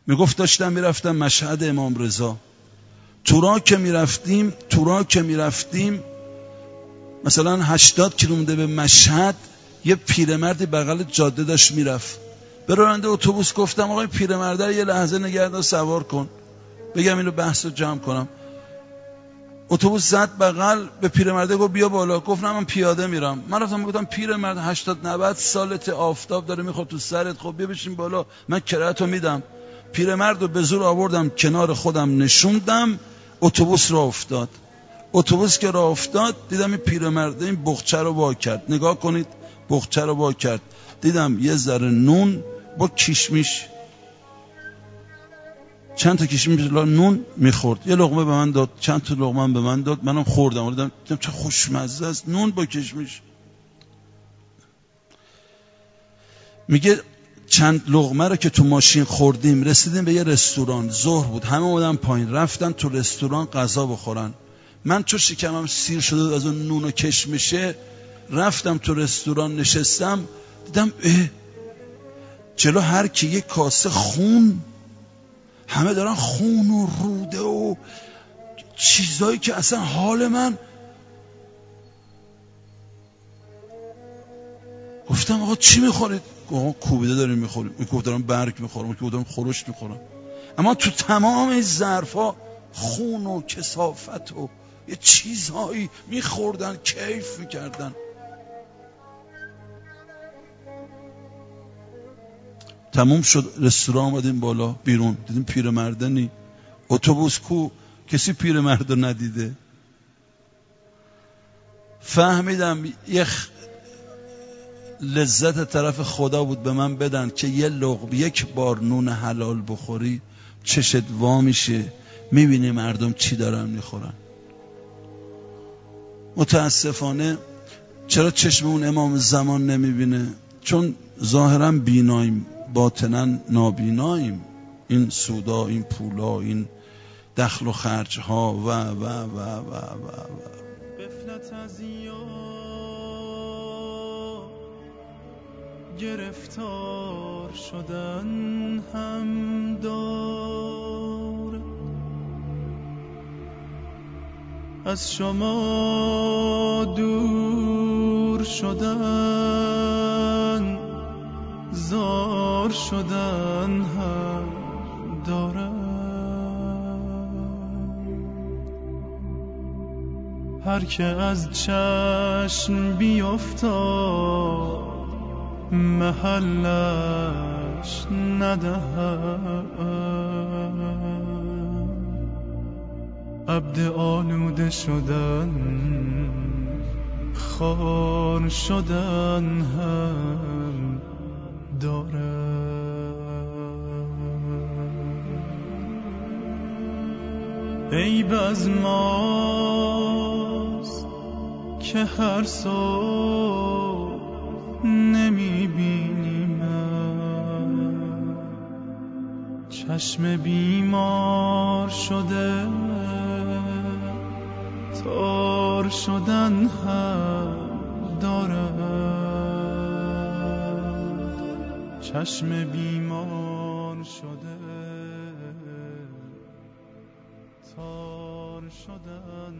میگفت داشتم میرفتم مشهد امام رضا، تو راه که میرفتیم مثلا 80 کیلومتر به مشهد، یه پیرمردی بغل جاده داشت میرفت. به راننده اتوبوس گفتم آقای پیرمرد یه لحظه نگهدار سوار کن، بگم اینو بحث رو جمع کنم. اتوبوس زد بغل، به پیرمرده گفت بیا بالا. گفت نه من پیاده میرم. من رفتم گفتم پیرمرد 80-90 سالته، آفتاب داره میخواد تو سرت، خب بیا بشین بالا من کرایه‌تو میدم. پیرمرد رو به زور آوردم کنار خودم نشوندم، اتوبوس راه افتاد. اتوبوس که راه افتاد دیدم این پیرمرده این بخچه رو وا کرد. نگاه کنید، بخچه رو وا کرد، دیدم یه ذره نون با کشمش، چند تا کشمش نون میخورد، یه لقمه به من داد، چند تا لقمه به من داد، منم خوردم. دیدم چه خوشمزه است، نون با کشمش. میگه چند لقمه رو که تو ماشین خوردیم رسیدیم به یه رستوران، ظهر بود، همه اومدن پایین رفتن تو رستوران غذا بخورن. من چون شکمم سیر شده از اون نون و کشمشه، رفتم تو رستوران نشستم، دیدم جلو هر کی یک کاسه خون، همه دارن خون و روده و چیزایی که اصلا حال من. گفتم آقا چی میخورید؟ آقا کوبیده داریم میخوریم. میگفتم دارم برگ میخورم، میگفتم دارم خورشت میخورم. اما تو تمام این ظرفا خون و کثافت و یه چیزهایی میخوردن، کیف میکردن. تموم شد، رستوران آمدیم بالا، بیرون دیدیم پیرمرده نی. اتوبوس کو؟ کسی پیرمرد رو ندیده. فهمیدم یه لذت طرف خدا بود به من بدن که یه لقمه، یک بار نون حلال بخوری چشت وا میشه، میبینی مردم چی دارن میخورن. متاسفانه چرا چشم اون امام زمان نمیبینه؟ چون ظاهرا بیناییم، باطنا نابیناییم. این سودا، این پولا، این دخل و خرج ها و غفلت از گرفتار شدن هم دار، از شما دور شدن زار شدن هم دارد. هر که از چشم بیفتاد محلش ندهد، عبد آلوده شدن خار شدن هم دارد. عیب از ماست که هر صبح نمیبینیم، چشم بیمار شده تار شدن هم دارد. چشم بیمار شده تار شدن.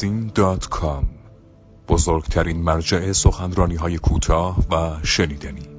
واعظین.com، بزرگترین مرجع سخنرانی‌های کوتاه و شنیدنی.